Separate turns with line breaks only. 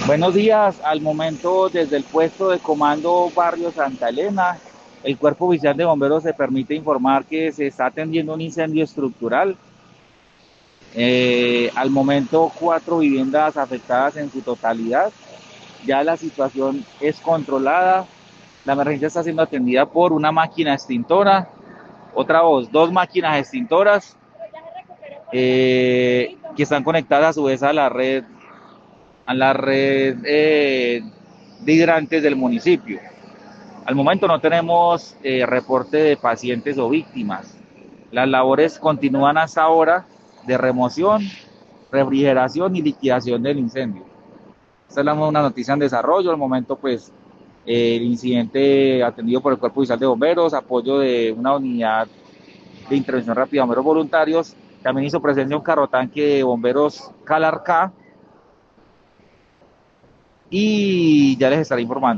Buenos días. Al momento, desde el puesto de comando Barrio Santa Elena, el Cuerpo Oficial de Bomberos se permite informar que se está atendiendo un incendio estructural. Al momento, 4 viviendas afectadas en su totalidad. Ya la situación es controlada. La emergencia está siendo atendida por una máquina extintora, otra voz, 2 máquinas extintoras que están conectadas a su vez a la red de hidrantes del municipio. Al momento no tenemos reporte de pacientes o víctimas. Las labores continúan hasta ahora de remoción, refrigeración y liquidación del incendio. Esta es una noticia en desarrollo. Al momento, pues, el incidente atendido por el Cuerpo Oficial de Bomberos, apoyo de una unidad de intervención rápida de bomberos voluntarios. También hizo presencia un carro tanque de bomberos Calarcá y ya les estaré informando.